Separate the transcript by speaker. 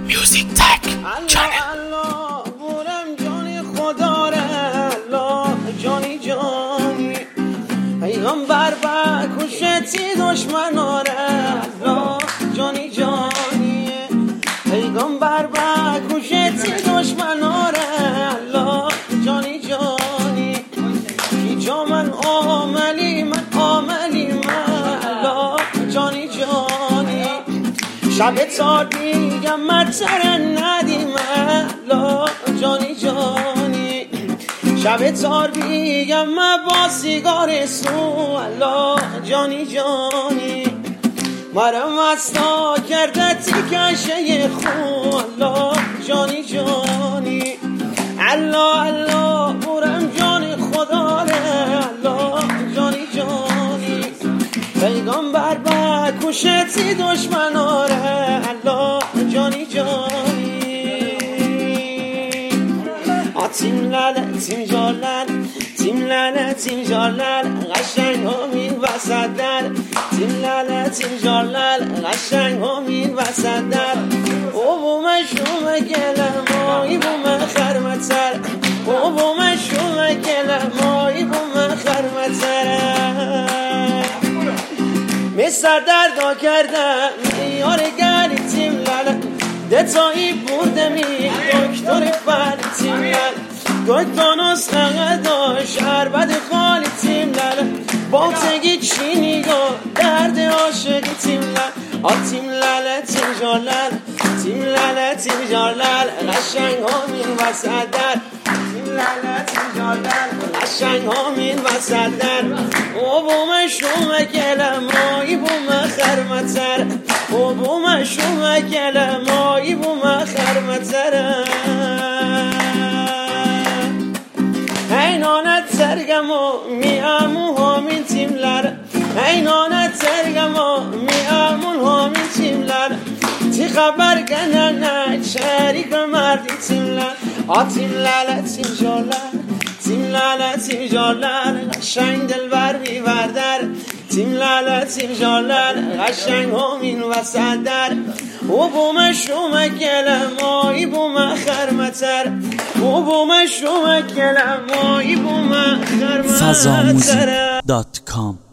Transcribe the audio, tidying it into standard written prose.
Speaker 1: میوزیک تک چنل.
Speaker 2: الله بورم جانی خدا ره، الله جانی جانی پیغمبر بکشتی دشمناره، الله جانی جانی پیغمبر بکشتی دشمناره، الله جانی جانی جا من عاملی الله جانی جانی شب تار بیگم متر ندیم الله جانی جانی شب تار بیگم با سیگار سو الله جانی جانی مرم استا کرده تیکشه خو الله جانی جانی الله الله برم جانی خدا ره، الله جانی جانی پیغمبر بکشتی دشمناره، الله جانی جانی تیم لاله تیم جالل تیم لاله تیم جالل قشنگ همین وسط در تیم لاله تیم جالل قشنگ همین وسط در او بومشوم گلمایی بوم خرمتر او بومشوم گلمایی بوم خرمتر مستر دردا کردم یار گلی تیم لاله دتایی بردمی دکتر فردی تیم لاله دکتر نسخه داشت عربد خالی تیم لاله باتگی چینی گو درد عاشقی تیم لاله تیم لاله تیم جالل تیم لاله تیم جالل قشنگ همین وسط در تیم لاله تیم جالل قشنگ همین وسط در او بومشوم گلمایی بوم خرمتر او بومشوم گلمایی بوم خرمتر اینانت سرگم و میامون همین تیملر اینانت سرگم و میامون همین تیملر تی خبر کنه نه شریک مردی تیملر تیم لاله تیم جالل تیم لاله تیم جالل قشنگ دلبر میوردر تیم لاله تیم جالل قشنگ همین وسط در او بومشوم گلمایی بوم خرمتر او بومشوم گلمایی بوم خرمتر
Speaker 3: فضاموزیک.com